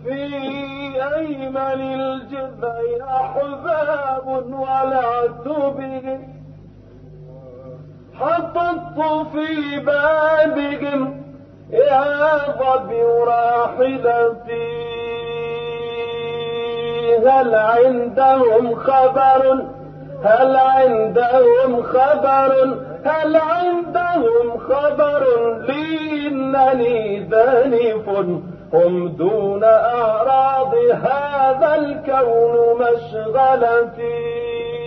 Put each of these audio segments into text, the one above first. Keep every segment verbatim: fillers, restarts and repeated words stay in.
في أيمن الجذع أحباب ولعت بهم حطت في بابهم يا ظبي راحلتي هل عندهم خبر هل عندهم خبر هل عندهم خبر لي إنني ذانف هم دون أعراض هذا الكون مشغلتي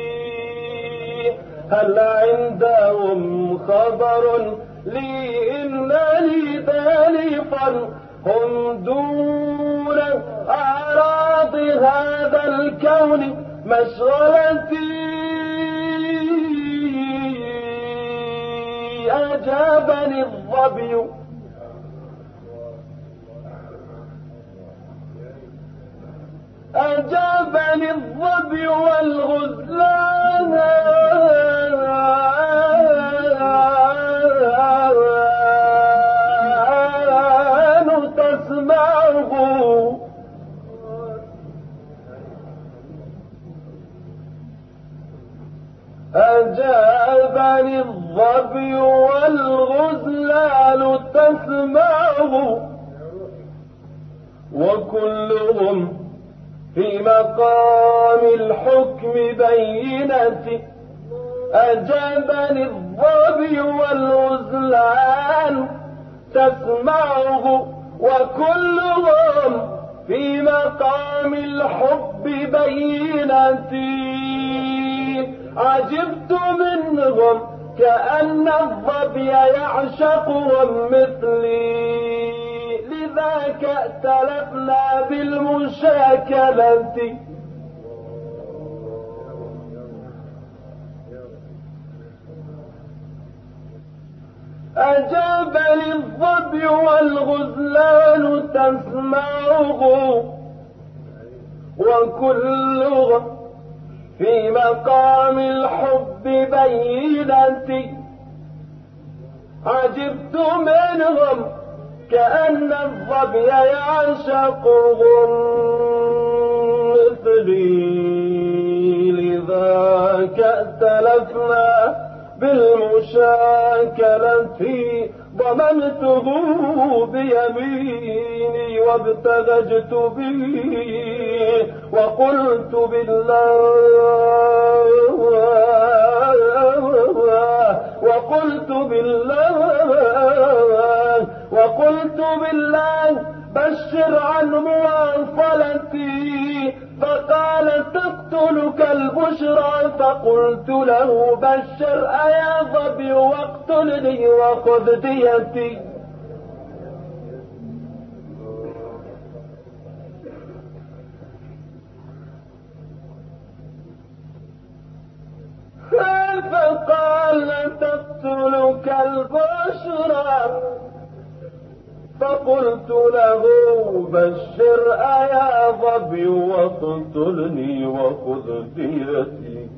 هل عندهم خبر لي إنني ذانف هم دون أعراض هذا الكون مشغلتي أجابني الظبي أجابني الظبي والغزلان تسمعه أجابني الظبي والغزلان تسمعه وكلهم في مقام الحكم بينتي أجابني الظبي والغزلان تسمعه وكلهم في مقام الحب بينتي عجبت منهم كأن الظبي يعشقهم مثلي لذاك ائتلفنا بالمشاكلة أجابني الظبي والغزلان تسمعه وكلهم في مقام الحب بينتي عجبت منهم كأن الظبي يعشقهم مثلي لذاك ائتلفنا بالمشاكلة ضمنته بيميني وابتغجت به وقلت بالله وقلت بالله وقلت بالله بشر عن مواصلتي فقال تقتلك البشرى فقلت له بشر أيا ظبي واقتلني وخذ ديتي فقال تقتلك البشرى فقلت له بشر أيا ظبي واقتلني وخذ ديتي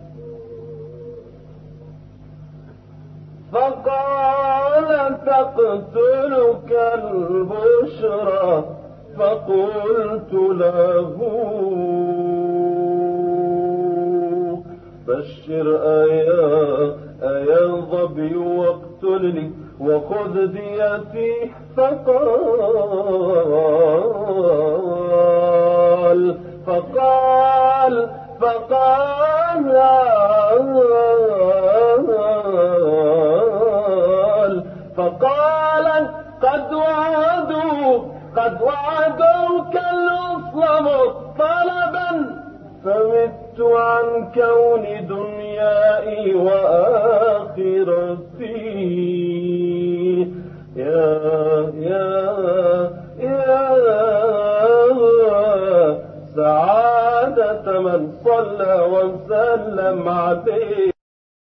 فقال تقتلك البشرى فقلت له بشر أيا أيا ظبي واقتلني وخذ ديتي فقال فقال فقال فقال قد وعدوا قد وعدوك الوصل مطلبا فمت عن كون دنياي وآخرتي